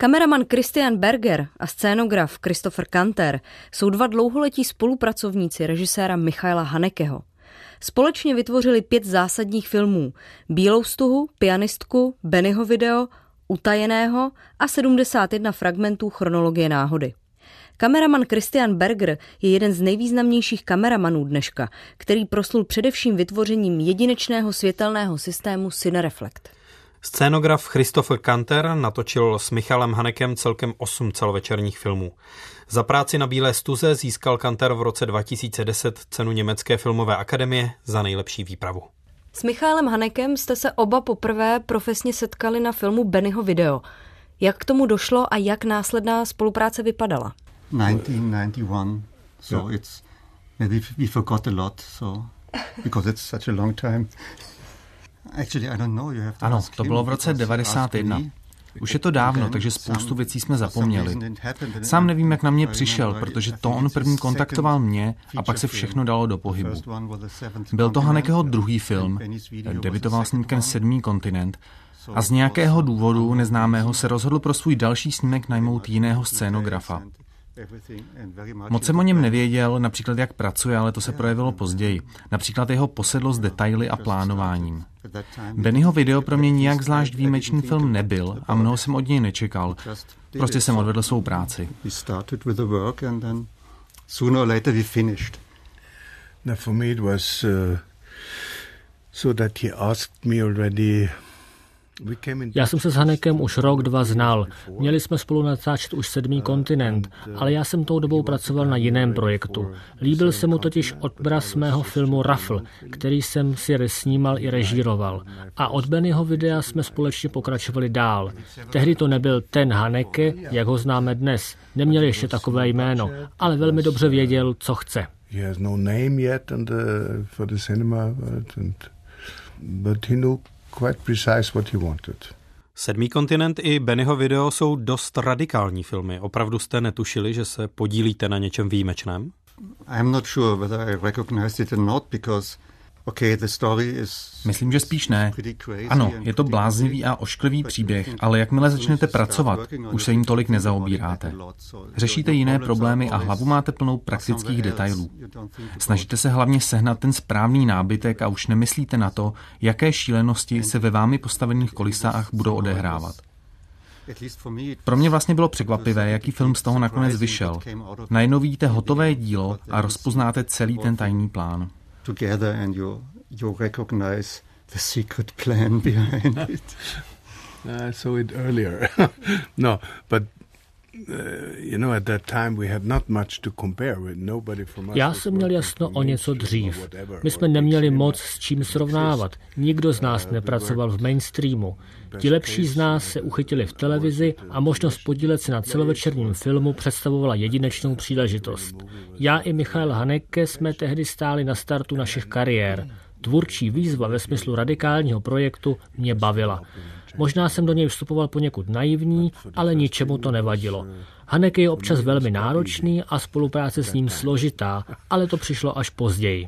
Kameraman Christian Berger a scénograf Christopher Canter jsou dva dlouholetí spolupracovníci režiséra Michaela Hanekeho. Společně vytvořili 5 zásadních filmů: Bílou stuhu, Pianistku, Bennyho video, Utajeného a 71 fragmentů Chronologie náhody. Kameraman Christian Berger je jeden z nejvýznamnějších kameramanů dneška, který proslul především vytvořením jedinečného světelného systému Cinereflect. Scénograf Christopher Canter natočil s Michaelem Hanekem celkem 8 celovečerních filmů. Za práci na Bílé stuze získal Canter v roce 2010 cenu Německé filmové akademie za nejlepší výpravu. S Michaelem Hanekem jste se oba poprvé profesně setkali na filmu Bennyho video. Jak k tomu došlo a jak následná spolupráce vypadala? 1991, so it's maybe we forgot a lot, so because it's such a long time. Actually, I don't know, you have to Ano, ask to him, bylo v roce 91. Už je to dávno, takže spoustu věcí jsme zapomněli. Sám nevím, jak na mě přišel, protože to on první kontaktoval mě a pak se všechno dalo do pohybu. Byl to Hanekeho druhý film, debutoval snímkem 7. kontinent a z nějakého důvodu neznámého se rozhodl pro svůj další snímek najmout jiného scénografa. Moc jsem o něm nevěděl, například jak pracuje, ale to se projevilo později. Například jeho posedlost detaily a plánováním. Bennyho video pro mě nijak zvlášť výjimečný film nebyl a mnoho jsem od něj nečekal. Prostě jsem odvedl svou práci. For me it was so that he asked me already. Já jsem se s Hanekem už rok, 2 znal. Měli jsme spolu natáčet už 7. kontinent, ale já jsem tou dobou pracoval na jiném projektu. Líbil se mu totiž obraz mého filmu Raffle, který jsem si snímal i režíroval. A od Bennyho videa jsme společně pokračovali dál. Tehdy to nebyl ten Haneke, jak ho známe dnes. Neměl ještě takové jméno, ale velmi dobře věděl, co chce. He has no name yet for the cinema, but he knew quite precise what he wanted. 7. kontinent i Bennyho video jsou dost radikální filmy. Opravdu jste netušili, že se podílíte na něčem výjimečném? I'm not sure whether I recognized it or not, because the story is. Myslím, že spíš ne. Ano, je to bláznivý a ošklivý příběh, ale jakmile začnete pracovat, už se jim tolik nezaobíráte. Řešíte jiné problémy a hlavu máte plnou praktických detailů. Snažíte se hlavně sehnat ten správný nábytek a už nemyslíte na to, jaké šílenosti se ve vámi postavených kulisách budou odehrávat. Pro mě vlastně bylo překvapivé, jaký film z toho nakonec vyšel. Najednou vidíte hotové dílo a rozpoznáte celý ten tajný plán. Together and you recognize the secret plan behind it. I saw it earlier. No, but at that time we had not much to compare with. Nobody from us. Já jsem měl jasno o něco dřív. My jsme neměli moc s čím srovnávat. Nikdo z nás nepracoval v mainstreamu. Ti lepší z nás se uchytili v televizi a možnost podílet se na celovečerním filmu představovala jedinečnou příležitost. Já i Michael Haneke jsme tehdy stáli na startu našich kariér. Tvůrčí výzva ve smyslu radikálního projektu mě bavila. Možná jsem do něj vstupoval poněkud naivní, ale ničemu to nevadilo. Haneke je občas velmi náročný a spolupráce s ním složitá, ale to přišlo až později.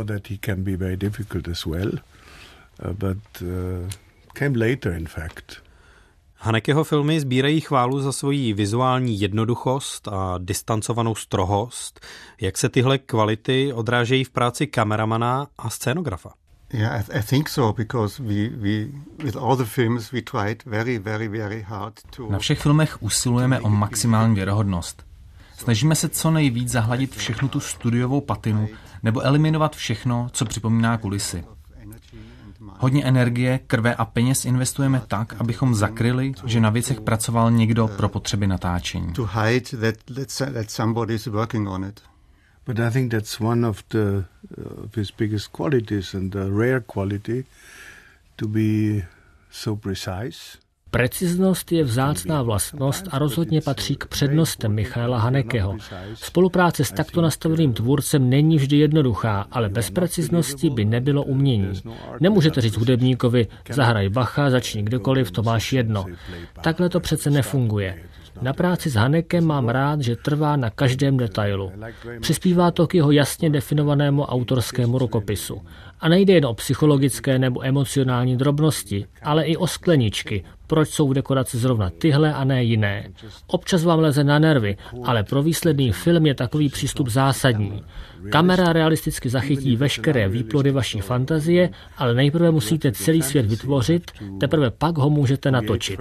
Hanekeho filmy sbírají chválu za svoji vizuální jednoduchost a distancovanou strohost. Jak se tyhle kvality odrážejí v práci kameramana a scénografa? Yeah, I think so, because we with all the films we tried very, very, very hard to. Na všech filmech usilujeme o maximální věrohodnost. Snažíme se co nejvíc zahladit všechnu tu studiovou patinu nebo eliminovat všechno, co připomíná kulisy. Hodně energie, krve a peněz investujeme tak, abychom zakryli, že na věcech pracoval někdo pro potřeby natáčení. To hide that somebody is working on it. But I think that's one of his biggest qualities and the rare quality to be so precise. Preciznost je vzácná vlastnost a rozhodně patří k přednostem Michaela Hanekeho. Spolupráce s takto nastaveným tvůrcem není vždy jednoduchá, ale bez preciznosti by nebylo umění. Nemůžete říct hudebníkovi, zahraj Bacha, začni kdekoliv, to máš jedno. Takhle to přece nefunguje. Na práci s Hanekem mám rád, že trvá na každém detailu. Přispívá to k jeho jasně definovanému autorskému rukopisu. A nejde jen o psychologické nebo emocionální drobnosti, ale i o skleničky. Proč jsou v dekoraci zrovna tyhle a ne jiné? Občas vám leze na nervy, ale pro výsledný film je takový přístup zásadní. Kamera realisticky zachytí veškeré výplody vaší fantazie, ale nejprve musíte celý svět vytvořit, teprve pak ho můžete natočit.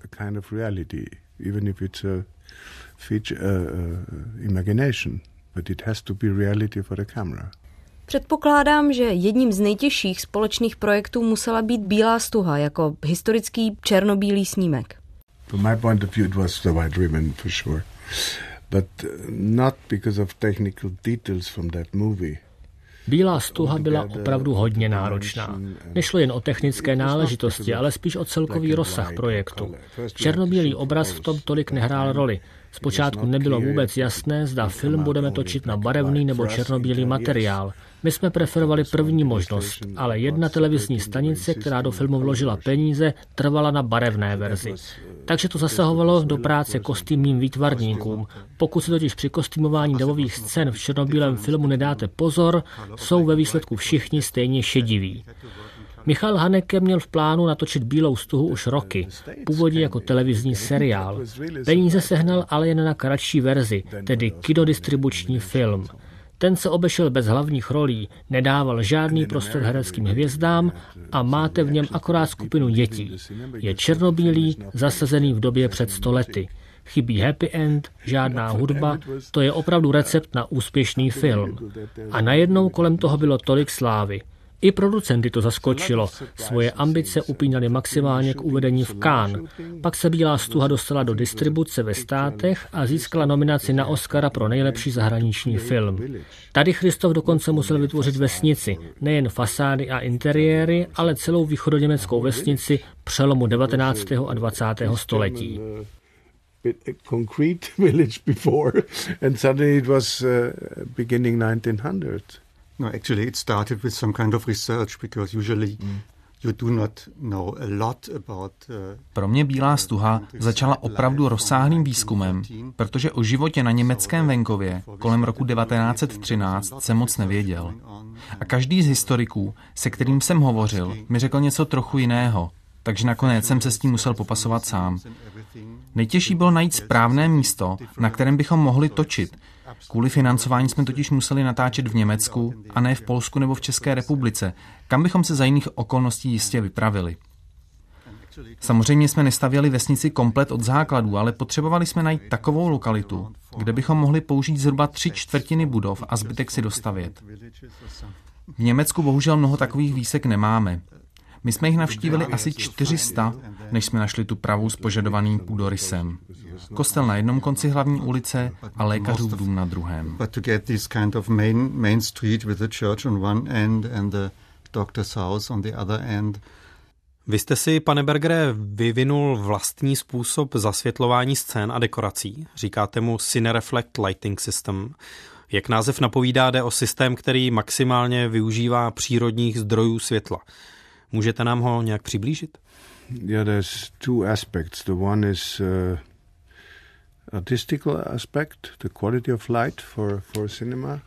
Předpokládám, že jedním z nejtěžších společných projektů musela být Bílá stuha jako historický černobílý snímek. From my point of view, it was the White Ribbon for sure, but not because of technical details from that movie. Bílá stuha byla opravdu hodně náročná. Nešlo jen o technické náležitosti, ale spíš o celkový rozsah projektu. Černobílý obraz v tom tolik nehrál roli. Zpočátku nebylo vůbec jasné, zda film budeme točit na barevný nebo černobílý materiál. My jsme preferovali první možnost, ale jedna televizní stanice, která do filmu vložila peníze, trvala na barevné verzi. Takže to zasahovalo do práce kostýmním výtvarníkům. Pokud si totiž při kostýmování davových scén v černobílém filmu nedáte pozor, jsou ve výsledku všichni stejně šediví. Michail Haneke měl v plánu natočit Bílou stuhu už roky, původně jako televizní seriál. Peníze sehnal ale jen na kratší verzi, tedy kinodistribuční film. Ten se obešel bez hlavních rolí, nedával žádný prostor hereckým hvězdám a máte v něm akorát skupinu dětí. Je černobílý, zasazený v době před 100 lety. Chybí happy end, žádná hudba, to je opravdu recept na úspěšný film. A najednou kolem toho bylo tolik slávy. I producenty to zaskočilo. Svoje ambice upínali maximálně k uvedení v Cannes. Pak se Bílá stuha dostala do distribuce ve státech a získala nominaci na Oscara pro nejlepší zahraniční film. Tady Christoph dokonce musel vytvořit vesnici, nejen fasády a interiéry, ale celou východoněmeckou vesnici přelomu 19. a 20. století. No, actually it started with some kind of research because usually you do not know a lot about. Pro mě Bílá stuha začala opravdu rozsáhlým výzkumem, protože o životě na německém venkově kolem roku 1913 jsem moc nevěděl. A každý z historiků, se kterým jsem hovořil, mi řekl něco trochu jiného, takže nakonec jsem se s tím musel popasovat sám. Nejtěžší bylo najít správné místo, na kterém bychom mohli točit. Kvůli financování jsme totiž museli natáčet v Německu a ne v Polsku nebo v České republice, kam bychom se za jiných okolností jistě vypravili. Samozřejmě jsme nestavěli vesnici komplet od základů, ale potřebovali jsme najít takovou lokalitu, kde bychom mohli použít zhruba 3/4 budov a zbytek si dostavět. V Německu bohužel mnoho takových výsek nemáme. My jsme jich navštívili asi 400, než jsme našli tu pravou s požadovaným půdorysem. Kostel na jednom konci hlavní ulice a lékařův dům na druhém. But to get this kind of main street with the church on one end and the doctor's house on the other end. Vy jste si, pane Bergere, vyvinul vlastní způsob zasvětlování scén a dekorací. Říkáte mu Cinereflect Lighting System. Jak název napovídá, jde o systém, který maximálně využívá přírodních zdrojů světla. Můžete nám ho nějak přiblížit? Yeah, there's two aspects. The one is artistical aspect, the quality of light for cinema,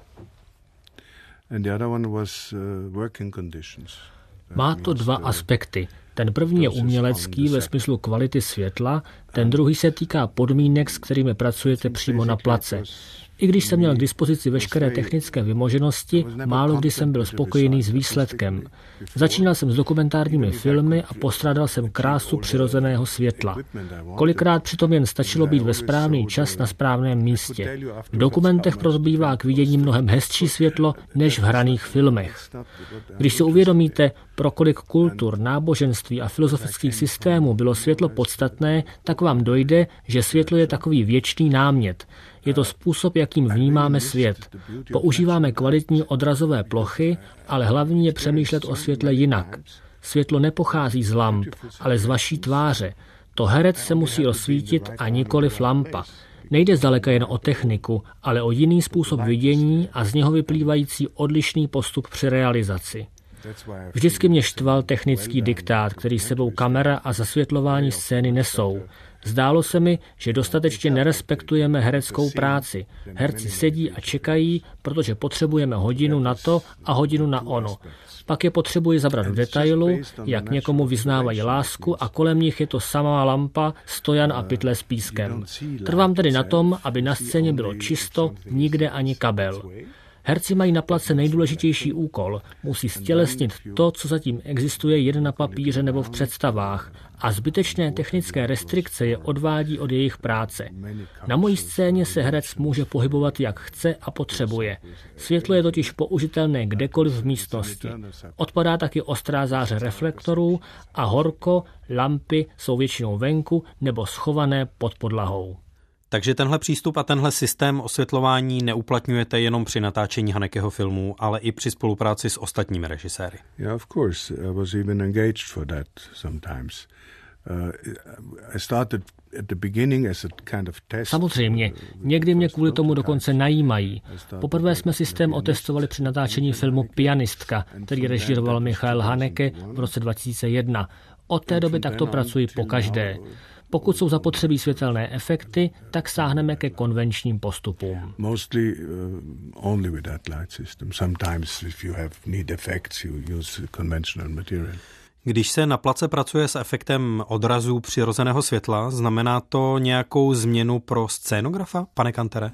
and the other one was working conditions. Má to dva aspekty. Ten první je umělecký ve smyslu kvality světla, ten druhý se týká podmínek, s kterými pracujete přímo na place. I když jsem měl k dispozici veškeré technické vymoženosti, málo kdy jsem byl spokojený s výsledkem. Začínal jsem s dokumentárními filmy a postrádal jsem krásu přirozeného světla. Kolikrát přitom jen stačilo být ve správný čas na správném místě. V dokumentech proto bývá k vidění mnohem hezčí světlo než v hraných filmech. Když si uvědomíte, pro kolik kultur, náboženství a filozofických systémů bylo světlo podstatné, tak vám dojde, že světlo je takový věčný námět. Je to způsob, jakým vnímáme svět. Používáme kvalitní odrazové plochy, ale hlavní je přemýšlet o světle jinak. Světlo nepochází z lamp, ale z vaší tváře. To herec se musí osvítit a nikoliv lampa. Nejde zdaleka jen o techniku, ale o jiný způsob vidění a z něho vyplývající odlišný postup při realizaci. Vždycky mě štval technický diktát, který sebou kamera a zasvětlování scény nesou. Zdálo se mi, že dostatečně nerespektujeme hereckou práci. Herci sedí a čekají, protože potřebujeme hodinu na to a hodinu na ono. Pak je potřebuji zabrat do detailu, jak někomu vyznávají lásku a kolem nich je to samá lampa, stojan a pytle s pískem. Trvám tedy na tom, aby na scéně bylo čisto, nikde ani kabel. Herci mají na place nejdůležitější úkol. Musí stělesnit to, co zatím existuje jen na papíře nebo v představách. A zbytečné technické restrikce je odvádí od jejich práce. Na mojí scéně se herec může pohybovat, jak chce a potřebuje. Světlo je totiž použitelné kdekoliv v místnosti. Odpadá taky ostrá záře reflektorů a horko, lampy jsou většinou venku nebo schované pod podlahou. Takže tenhle přístup a tenhle systém osvětlování neuplatňujete jenom při natáčení Hanekeho filmů, ale i při spolupráci s ostatními režiséry. Yeah, of course. I was even engaged for that sometimes. I started at the beginning as a kind of test. Samozřejmě, někdy mě kvůli tomu dokonce najímají. Poprvé jsme systém otestovali při natáčení filmu Pianistka, který režíroval Michael Haneke v roce 2001. Od té doby takto pracuji pokaždé. Pokud jsou zapotřebí světelné efekty, tak sáhneme ke konvenčním postupům. Mostly only with that light system. Sometimes if you need effects, you use conventional material. Když se na place pracuje s efektem odrazu přirozeného světla, znamená to nějakou změnu pro scénografa, pane Kantere?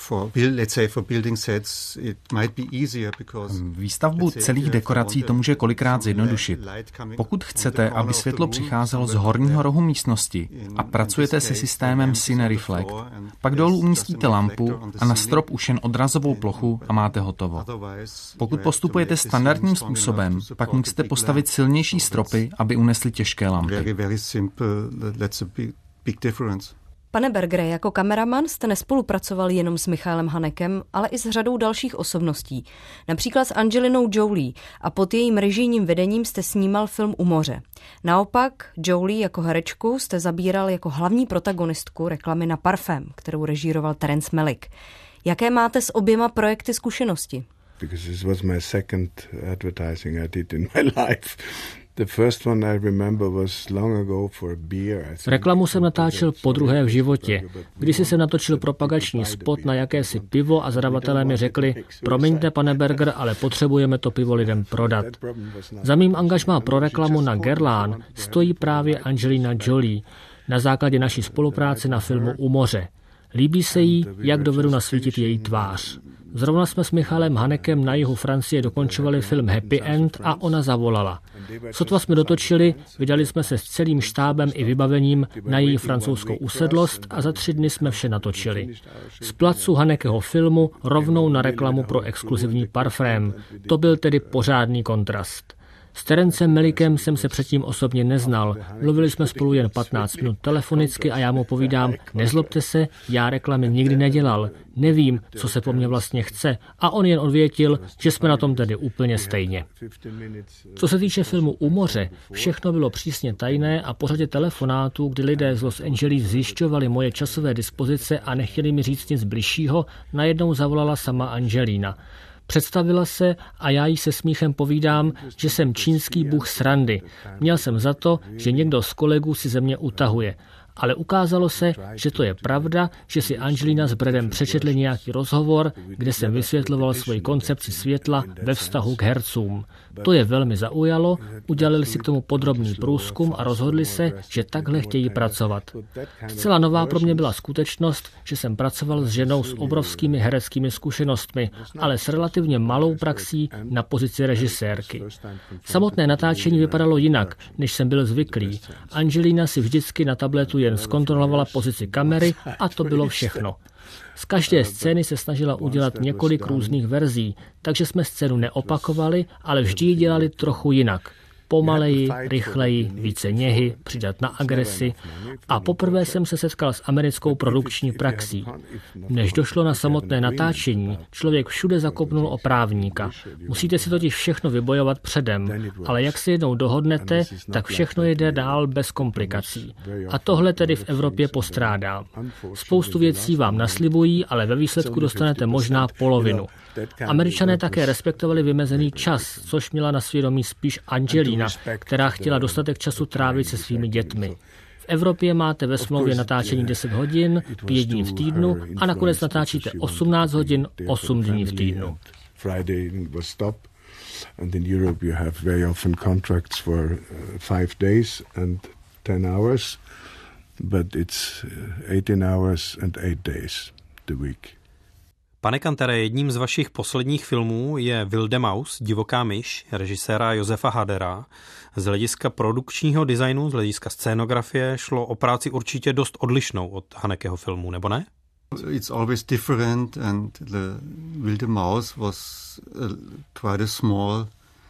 Výstavbu celých dekorací to může kolikrát zjednodušit. Pokud chcete, aby světlo přicházelo z horního rohu místnosti a pracujete se systémem Cine Reflect, pak dolů umístíte lampu a na strop už jen odrazovou plochu a máte hotovo. Pokud postupujete standardním způsobem, pak musíte postavit silnější stropy, aby unesly těžké lampy. Pane Bergere, jako kameraman jste nespolupracoval jenom s Michaelem Hanekem, ale i s řadou dalších osobností. Například s Angelinou Jolie a pod jejím režijním vedením jste snímal film U moře. Naopak Jolie jako herečku jste zabíral jako hlavní protagonistku reklamy na parfém, kterou režíroval Terence Malick. Jaké máte s oběma projekty zkušenosti? Because this was my second advertising I did in my life. The first one I remember was long ago for a beer. Reklamu jsem natáčel podruhé v životě. Když jsem natočil propagační spot na jakési pivo a zadavatelé mi řekli, promiňte, pane Berger, ale potřebujeme to pivo lidem prodat. Za mým angažmá pro reklamu na Guerlain stojí právě Angelina Jolie na základě naší spolupráce na filmu U moře. Líbí se jí, jak dovedu nasvítit její tvář. Zrovna jsme s Michalem Hanekem na jihu Francie dokončovali film Happy End a ona zavolala. Sotva jsme dotočili, vydali jsme se s celým štábem i vybavením na její francouzskou usedlost a za 3 dny jsme vše natočili. Z placu Hanekeho filmu rovnou na reklamu pro exkluzivní parfém. To byl tedy pořádný kontrast. S Terencem Malickem jsem se předtím osobně neznal. Mluvili jsme spolu jen 15 minut telefonicky a já mu povídám, nezlobte se, já reklamy nikdy nedělal. Nevím, co se po mně vlastně chce. A on jen odvětil, že jsme na tom tedy úplně stejně. Co se týče filmu U moře, všechno bylo přísně tajné a po řadě telefonátů, kdy lidé z Los Angeles zjišťovali moje časové dispozice a nechtěli mi říct nic bližšího, najednou zavolala sama Angelina. Představila se a já jí se smíchem povídám, že jsem čínský bůh srandy. Měl jsem za to, že někdo z kolegů si ze mě utahuje. Ale ukázalo se, že to je pravda, že si Angelina s Bradem přečetli nějaký rozhovor, kde jsem vysvětloval svoji koncepci světla ve vztahu k hercům. To je velmi zaujalo, udělali si k tomu podrobný průzkum a rozhodli se, že takhle chtějí pracovat. Zcela nová pro mě byla skutečnost, že jsem pracoval s ženou s obrovskými hereckými zkušenostmi, ale s relativně malou praxí na pozici režisérky. Samotné natáčení vypadalo jinak, než jsem byl zvyklý. Angelina si vždycky na tabletu jen zkontrolovala pozici kamery a to bylo všechno. Z každé scény se snažila udělat několik různých verzí, takže jsme scénu neopakovali, ale vždy ji dělali trochu jinak. Pomaleji, rychleji, více něhy, přidat na agresi. A poprvé jsem se setkal s americkou produkční praxí. Než došlo na samotné natáčení, člověk všude zakopnul o právníka. Musíte si totiž všechno vybojovat předem, ale jak si jednou dohodnete, tak všechno jde dál bez komplikací. A tohle tedy v Evropě postrádám. Spoustu věcí vám naslibují, ale ve výsledku dostanete možná polovinu. Američané také respektovali vymezený čas, což měla na svědomí spíš Angelina, která chtěla dostatek času trávit se svými dětmi. V Evropě máte ve smlouvě natáčení 10 hodin, 5 dní v týdnu a nakonec natáčíte 18 hodin, 8 dní v týdnu. And in Europe you have very often contracts for 5 days and 10 hours, but it's 18 hours and 8 days the week. Pane Kantere, jedním z vašich posledních filmů je Wilde Maus, Divoká myš, režiséra Josefa Hadera. Z hlediska produkčního designu, z hlediska scénografie šlo o práci určitě dost odlišnou od Hanekeho filmu, nebo ne? It's always different and the Wilde Maus was quite a small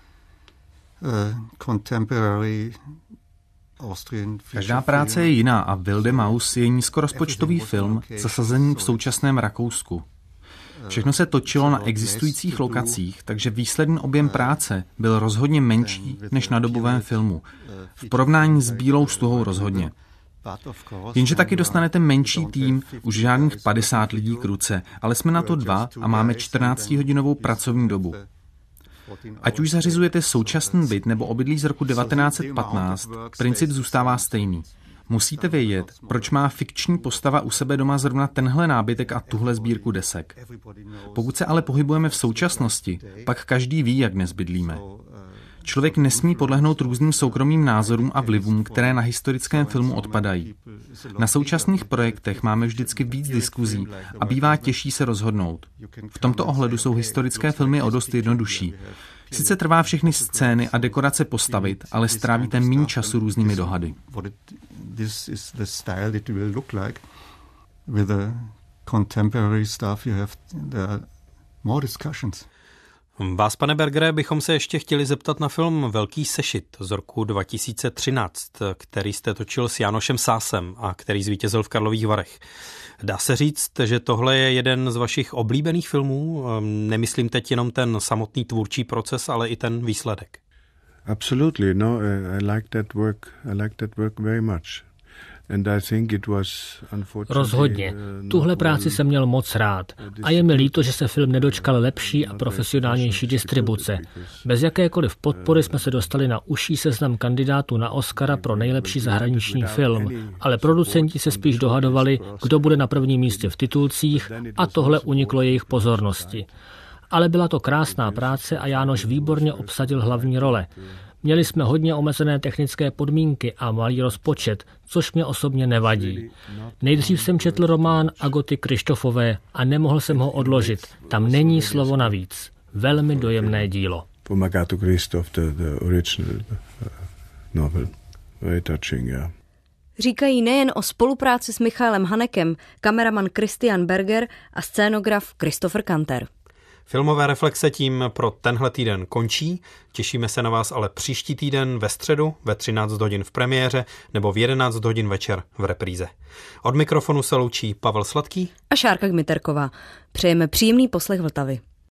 contemporary Austrian feature. Každá práce je jiná a Wilde Maus je nízkorozpočtový film zasazený v současném Rakousku. Všechno se točilo na existujících lokacích, takže výsledný objem práce byl rozhodně menší než na dobovém filmu. V porovnání s Bílou stuhou rozhodně. Jenže taky dostanete menší tým, už žádných 50 lidí k ruce, ale jsme na to 2 a máme 14hodinovou pracovní dobu. Ať už zařizujete současný byt nebo obydlí z roku 1915, princip zůstává stejný. Musíte vědět, proč má fikční postava u sebe doma zrovna tenhle nábytek a tuhle sbírku desek. Pokud se ale pohybujeme v současnosti, pak každý ví, jak dnes bydlíme. Člověk nesmí podlehnout různým soukromým názorům a vlivům, které na historickém filmu odpadají. Na současných projektech máme vždycky víc diskuzí a bývá těžší se rozhodnout. V tomto ohledu jsou historické filmy o dost jednodušší. Sice trvá všechny scény a dekorace postavit, ale strávíte méně času různými dohady. This is the style that will look like. With the contemporary stuff you have more discussions. Vás, pane Bergere, bychom se ještě chtěli zeptat na film Velký sešit z roku 2013, který jste točil s Jánošem Sásem a který zvítězil v Karlových Varech. Dá se říct, že tohle je jeden z vašich oblíbených filmů? Nemyslím teď jenom ten samotný tvůrčí proces, ale i ten výsledek. Absolutely, no, I like that work very much. Rozhodně. Tuhle práci jsem měl moc rád a je mi líto, že se film nedočkal lepší a profesionálnější distribuce. Bez jakékoliv podpory jsme se dostali na užší seznam kandidátů na Oscara pro nejlepší zahraniční film, ale producenti se spíš dohadovali, kdo bude na prvním místě v titulcích a tohle uniklo jejich pozornosti. Ale byla to krásná práce a Jánoš výborně obsadil hlavní role. Měli jsme hodně omezené technické podmínky a malý rozpočet, což mě osobně nevadí. Nejdřív jsem četl román Agoty Krištofové a nemohl jsem ho odložit. Tam není slovo navíc. Velmi dojemné dílo. Agatha Christoph, the original novel. Very touching, yeah. Říkají nejen o spolupráci s Michailem Hanekem, kameraman Christian Berger a scénograf Christopher Kanter. Filmové reflexe tím pro tenhle týden končí. Těšíme se na vás ale příští týden ve středu ve 13 hodin v premiéře nebo v 11 hodin večer v repríze. Od mikrofonu se loučí Pavel Sladký a Šárka Gmiterková. Přejeme příjemný poslech Vltavy.